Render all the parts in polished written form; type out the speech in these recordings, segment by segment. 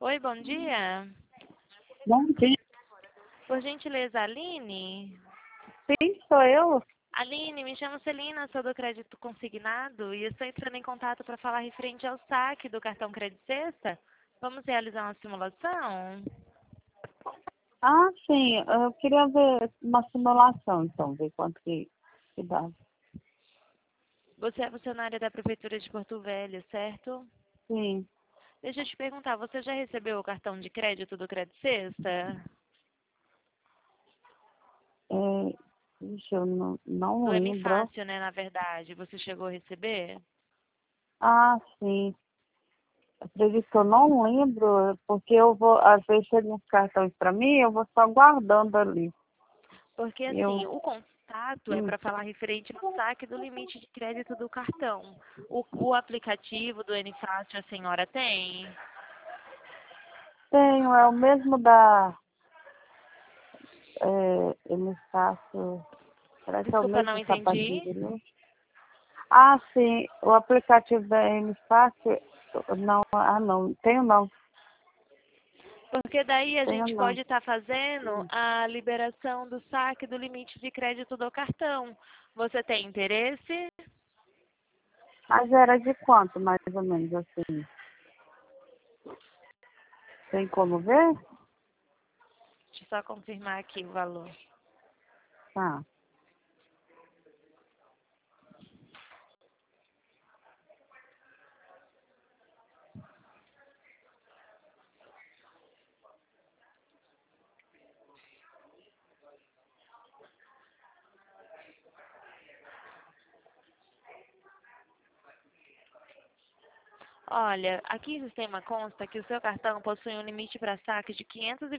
Oi, bom dia. Bom dia, Por gentileza, Aline? sim, sou eu. Aline, me chamo Celina, sou do Crédito Consignado e estou entrando em contato para falar referente ao saque do cartão Crédito Sexta. Vamos realizar uma simulação? Ah, sim, eu queria ver uma simulação, então, ver quanto que dá. Você é funcionária da Prefeitura de Porto Velho, certo? Sim, Deixa eu te perguntar, você já recebeu o cartão de crédito do Crédito Sexta? é, ixi, eu não Do lembro. Fácil, né, na verdade. Você chegou a receber? Ah, sim, acredito que eu não lembro, porque eu vou, às vezes chegam uns cartões para mim, eu vou só guardando ali. Porque assim, Eu, o contato é hum, para falar referente ao saque do limite de crédito do cartão. O aplicativo do Fácil a senhora tem? tenho, é o mesmo da, Emissácio, será que é o Desculpa, não mesmo sapatinho entendi. de luz? Ah, sim, o aplicativo da Emissácio, não, não, tenho não. Porque daí a Tenho gente não. pode estar fazendo a liberação do saque do limite de crédito do cartão. Você tem interesse? Mas era de quanto, mais ou menos, assim? Tem como ver? Deixa eu só confirmar aqui o valor. Tá. Olha, aqui no sistema consta que o seu cartão possui um limite para saque de R$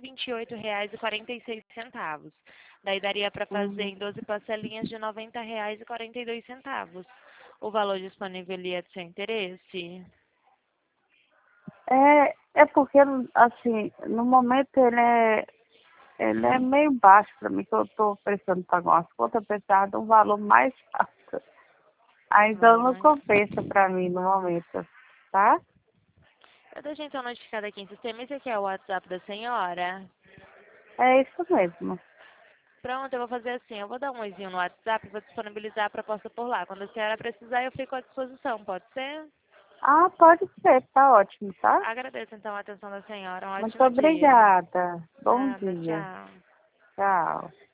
528,46. Daí daria para fazer Uhum. em 12 parcelinhas de R$ 90,42. O valor disponível ali é de seu interesse? É porque, assim, no momento ele é meio baixo para mim, que eu estou precisando pagar umas contas, eu precisava de um valor mais alto. Aí Um então valor não mais. compensa para mim no momento, tá? Eu deixei então notificado aqui em sistema. Esse aqui é o WhatsApp da senhora? É isso mesmo. Pronto, eu vou fazer assim. Eu vou dar um oizinho no WhatsApp e vou disponibilizar a proposta por lá. Quando a senhora precisar, eu fico à disposição. Pode ser? Ah, pode ser, tá ótimo, tá? Agradeço então a atenção da senhora. Um Muito ótimo dia. obrigada. Bom Nada, dia. tchau. Tchau.